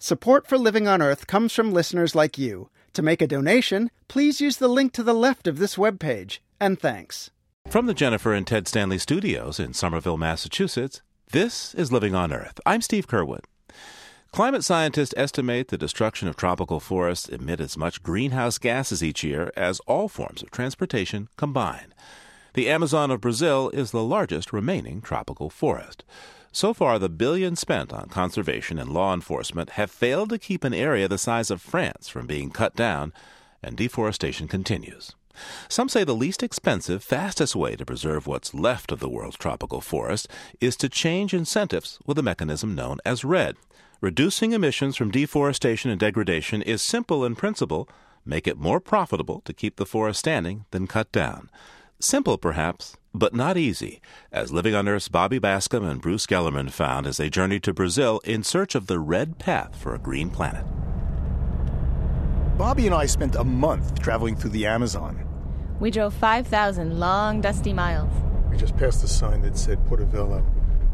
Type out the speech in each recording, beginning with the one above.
Support for Living on Earth comes from listeners like you. To make a donation, please use the link to the left of this webpage. And thanks. From the Jennifer and Ted Stanley Studios in Somerville, Massachusetts, this is Living on Earth. I'm Steve Curwood. Climate scientists estimate the destruction of tropical forests emit as much greenhouse gases each year as all forms of transportation combined. The Amazon of Brazil is the largest remaining tropical forest. So far, the billions spent on conservation and law enforcement have failed to keep an area the size of France from being cut down, and deforestation continues. Some say the least expensive, fastest way to preserve what's left of the world's tropical forest is to change incentives with a mechanism known as REDD. Reducing emissions from deforestation and degradation is simple in principle. Make it more profitable to keep the forest standing than cut down. Simple, perhaps, but not easy, as Living on Earth's Bobby Bascom and Bruce Gellerman found as they journeyed to Brazil in search of the red path for a green planet. Bobby and I spent a month traveling through the Amazon. We drove 5,000 long, dusty miles. We just passed a sign that said Portobello,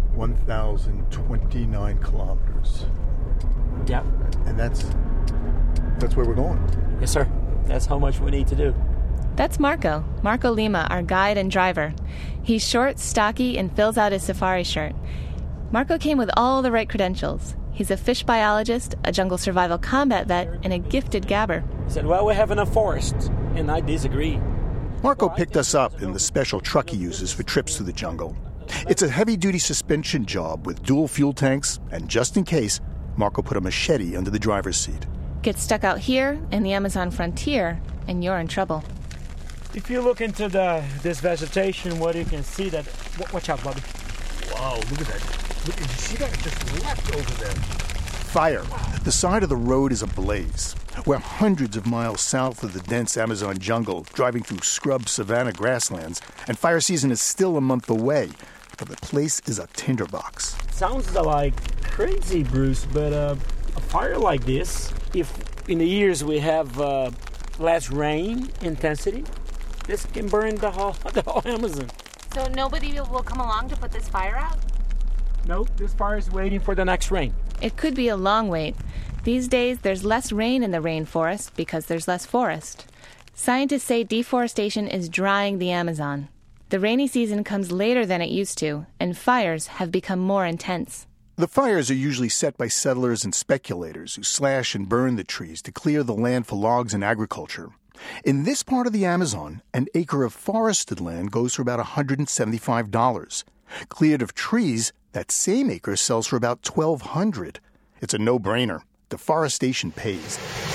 1,029 kilometers. Yep. And that's where we're going. Yes, sir. That's how much we need to do. That's Marco Lima, our guide and driver. He's short, stocky, and fills out his safari shirt. Marco came with all the right credentials. He's a fish biologist, a jungle survival combat vet, and a gifted gabber. He said, well, we have enough forest, and I disagree. Marco picked us up in the special truck he uses for trips through the jungle. It's a heavy-duty suspension job with dual fuel tanks, and just in case, Marco put a machete under the driver's seat. Get stuck out here in the Amazon frontier, and you're in trouble. If you look into this vegetation, what you can see that... Watch out, Bobby. Wow, look at that. Did you see that? It just left over there. Fire. The side of the road is ablaze. We're hundreds of miles south of the dense Amazon jungle, driving through scrub savanna grasslands, and fire season is still a month away. But the place is a tinderbox. Sounds like crazy, Bruce, but a fire like this, if in the years we have less rain intensity, this can burn the whole Amazon. So nobody will come along to put this fire out? No, this fire is waiting for the next rain. It could be a long wait. These days, there's less rain in the rainforest because there's less forest. Scientists say deforestation is drying the Amazon. The rainy season comes later than it used to, and fires have become more intense. The fires are usually set by settlers and speculators who slash and burn the trees to clear the land for logs and agriculture. In this part of the Amazon, an acre of forested land goes for about $175. Cleared of trees, that same acre sells for about $1,200. It's a no-brainer. Deforestation pays.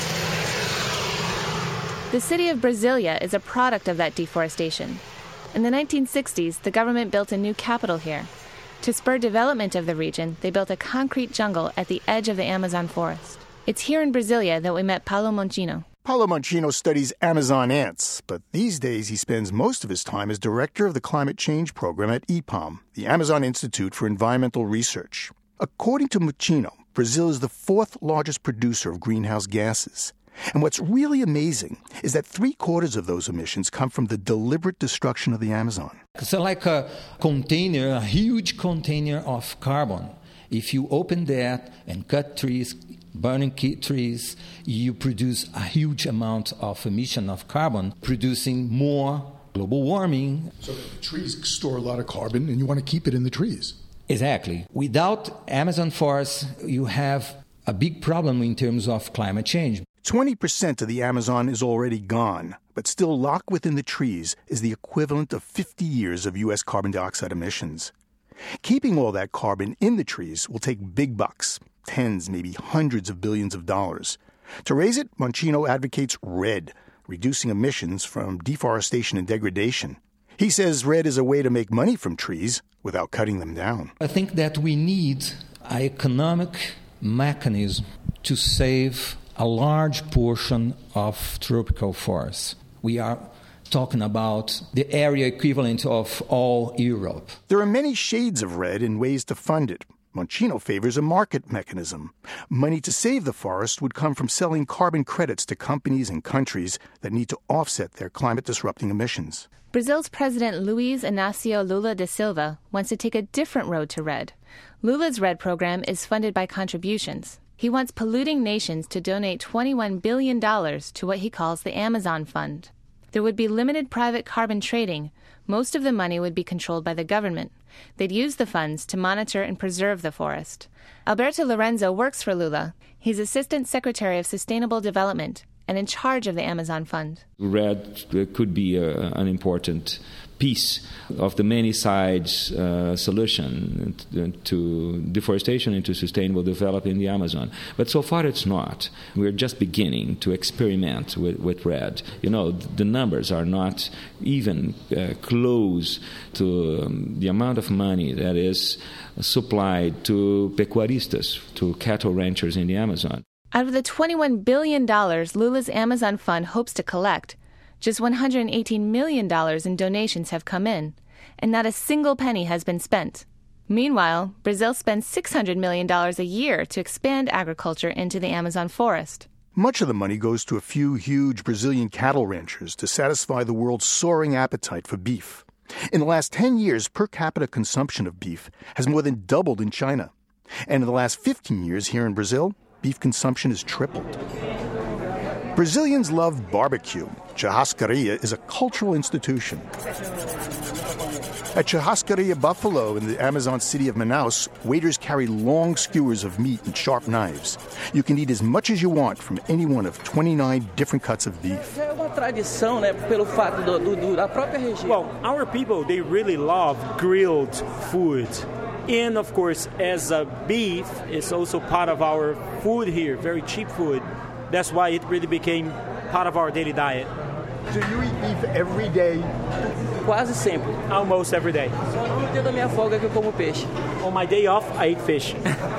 The city of Brasilia is a product of that deforestation. In the 1960s, the government built a new capital here. To spur development of the region, they built a concrete jungle at the edge of the Amazon forest. It's here in Brasilia that we met Paulo Monchino. Paulo Monchino studies Amazon ants, but these days he spends most of his time as director of the climate change program at IPAM, the Amazon Institute for Environmental Research. According to Monchino, Brazil is the fourth largest producer of greenhouse gases. And what's really amazing is that 3/4 of those emissions come from the deliberate destruction of the Amazon. It's like a container, a huge container of carbon. If you open that and cut trees, burning trees, you produce a huge amount of emission of carbon, producing more global warming. So the trees store a lot of carbon, and you want to keep it in the trees. Exactly. Without Amazon forests, you have a big problem in terms of climate change. 20% of the Amazon is already gone, but still locked within the trees is the equivalent of 50 years of U.S. carbon dioxide emissions. Keeping all that carbon in the trees will take big bucks, tens, maybe hundreds of billions of dollars. To raise it, Monchino advocates REDD, reducing emissions from deforestation and degradation. He says REDD is a way to make money from trees without cutting them down. I think that we need an economic mechanism to save a large portion of tropical forests. We are talking about the area equivalent of all Europe. There are many shades of REDD and ways to fund it. Monchino favors a market mechanism. Money to save the forest would come from selling carbon credits to companies and countries that need to offset their climate-disrupting emissions. Brazil's President Luiz Inácio Lula da Silva wants to take a different road to REDD. Lula's REDD program is funded by contributions. He wants polluting nations to donate $21 billion to what he calls the Amazon Fund. There would be limited private carbon trading. Most of the money would be controlled by the government. They'd use the funds to monitor and preserve the forest. Alberto Lorenzo works for Lula. He's Assistant Secretary of Sustainable Development and in charge of the Amazon Fund. REDD could be an important piece of the many sides solution to deforestation and to sustainable development in the Amazon. But so far it's not. We're just beginning to experiment with REDD. You know, the numbers are not even close to the amount of money that is supplied to pecuaristas, to cattle ranchers in the Amazon. Out of the $21 billion Lula's Amazon Fund hopes to collect, just $118 million in donations have come in, and not a single penny has been spent. Meanwhile, Brazil spends $600 million a year to expand agriculture into the Amazon forest. Much of the money goes to a few huge Brazilian cattle ranchers to satisfy the world's soaring appetite for beef. In the last 10 years, per capita consumption of beef has more than doubled in China. And in the last 15 years here in Brazil, beef consumption has tripled. Brazilians love barbecue. Churrascaria is a cultural institution. At Churrascaria Buffalo in the Amazon city of Manaus, waiters carry long skewers of meat and sharp knives. You can eat as much as you want from any one of 29 different cuts of beef. Well, our people, they really love grilled food. And, of course, as beef is also part of our food here, very cheap food. That's why it really became part of our daily diet. Do you eat beef every day? Quase sempre. Almost every day. On my day off, I eat fish.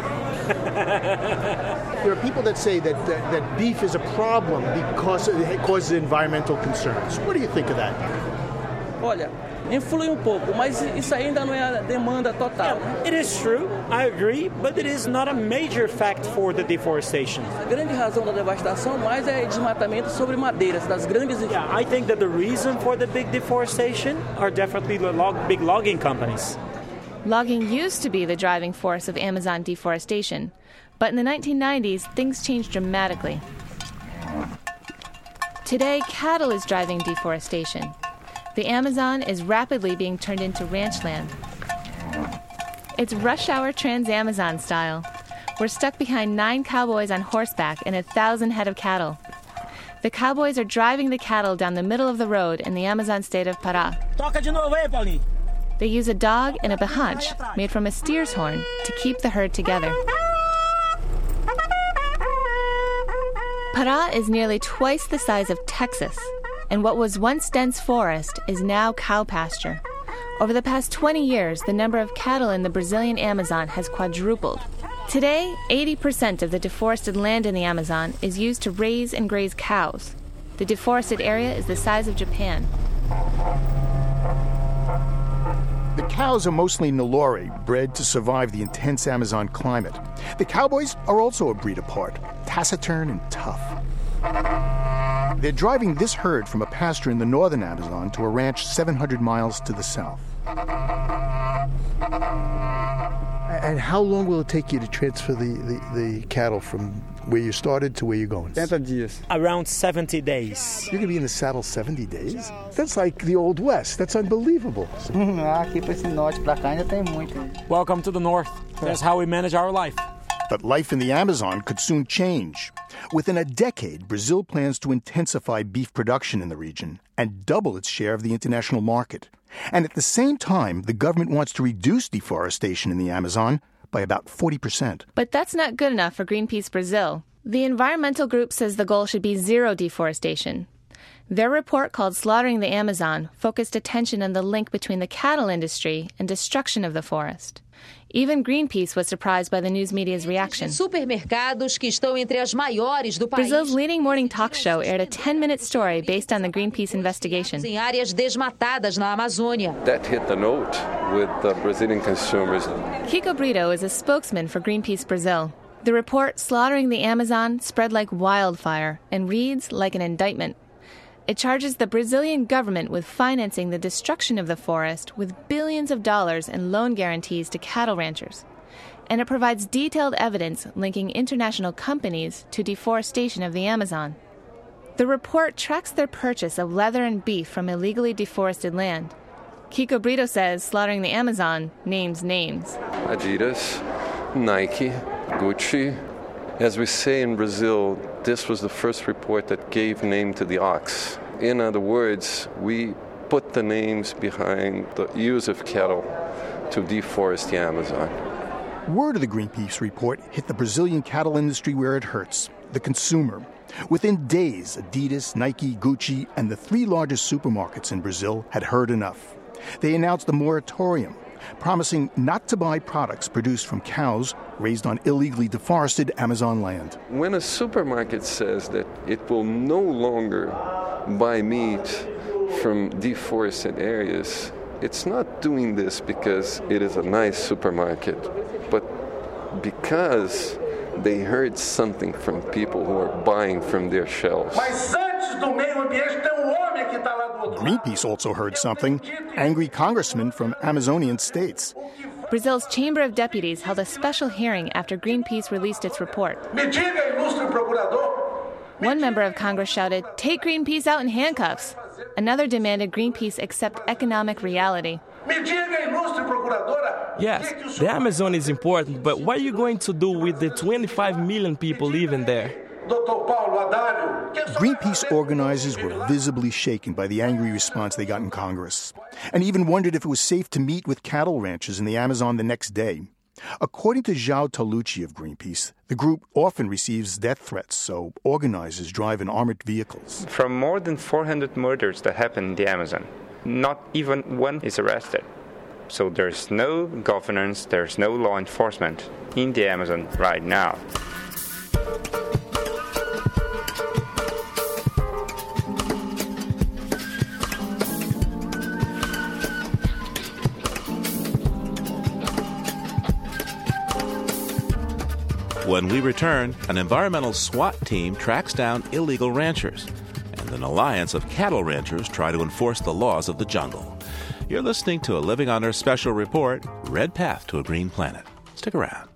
There are people that say that beef is a problem because it causes environmental concerns. What do you think of that? Olha, influi pouco, mas isso ainda não é a demanda total. It is true, I agree, but it is not a major fact for the deforestation. A grande razão da devastação mais é desmatamento sobre madeiras das grandes. Yeah, I think that the reason for the big deforestation are definitely the big logging companies. Logging used to be the driving force of Amazon deforestation, but in the 1990s, things changed dramatically. Today, cattle is driving deforestation. The Amazon is rapidly being turned into ranch land. It's rush hour Trans-Amazon style. We're stuck behind 9 cowboys on horseback and 1,000 head of cattle. The cowboys are driving the cattle down the middle of the road in the Amazon state of Pará. Toca de novo aí, Paulinho. They use a dog and a bahanch made from a steer's horn to keep the herd together. Pará is nearly twice the size of Texas, and what was once dense forest is now cow pasture. Over the past 20 years, the number of cattle in the Brazilian Amazon has quadrupled. Today, 80% of the deforested land in the Amazon is used to raise and graze cows. The deforested area is the size of Japan. The cows are mostly Nelore, bred to survive the intense Amazon climate. The cowboys are also a breed apart, taciturn and tough. They're driving this herd from a pasture in the northern Amazon to a ranch 700 miles to the south. And how long will it take you to transfer the cattle from where you started to where you're going? Around 70 days. You're going to be in the saddle 70 days? That's like the Old West. That's unbelievable. Welcome to the North. That's how we manage our life. But life in the Amazon could soon change. Within a decade, Brazil plans to intensify beef production in the region and double its share of the international market. And at the same time, the government wants to reduce deforestation in the Amazon by about 40%. But that's not good enough for Greenpeace Brazil. The environmental group says the goal should be zero deforestation. Their report called Slaughtering the Amazon focused attention on the link between the cattle industry and destruction of the forest. Even Greenpeace was surprised by the news media's reaction. Supermercados que estão entre as maiores do país. Brazil's leading morning talk show aired a 10-minute story based on the Greenpeace investigation. Em áreas desmatadas na Amazônia. That hit the note with the Brazilian consumers. Kiko Brito is a spokesman for Greenpeace Brazil. The report, Slaughtering the Amazon, spread like wildfire and reads like an indictment. It charges the Brazilian government with financing the destruction of the forest with billions of dollars in loan guarantees to cattle ranchers. and it provides detailed evidence linking international companies to deforestation of the Amazon. The report tracks their purchase of leather and beef from illegally deforested land. Kiko Brito says slaughtering the Amazon names names. Adidas, Nike, Gucci. As we say in Brazil, this was the first report that gave name to the ox. In other words, we put the names behind the use of cattle to deforest the Amazon. Word of the Greenpeace report hit the Brazilian cattle industry where it hurts, the consumer. Within days, Adidas, Nike, Gucci, and the 3 largest supermarkets in Brazil had heard enough. They announced a moratorium, promising not to buy products produced from cows raised on illegally deforested Amazon land. When a supermarket says that it will no longer buy meat from deforested areas, it's not doing this because it is a nice supermarket, but because they heard something from people who are buying from their shelves. Greenpeace also heard something. Angry congressmen from Amazonian states. Brazil's Chamber of Deputies held a special hearing after Greenpeace released its report. One member of Congress shouted, "Take Greenpeace out in handcuffs." Another demanded Greenpeace accept economic reality. Yes, the Amazon is important, but what are you going to do with the 25 million people living there? Greenpeace organizers were visibly shaken by the angry response they got in Congress, and even wondered if it was safe to meet with cattle ranchers in the Amazon the next day. According to João Talucci of Greenpeace, the group often receives death threats, so organizers drive in armored vehicles. From more than 400 murders that happen in the Amazon, not even one is arrested. So there's no governance, there's no law enforcement in the Amazon right now. When we return, an environmental SWAT team tracks down illegal ranchers, and an alliance of cattle ranchers try to enforce the laws of the jungle. You're listening to a Living on Earth special report, Red Path to a Green Planet. Stick around.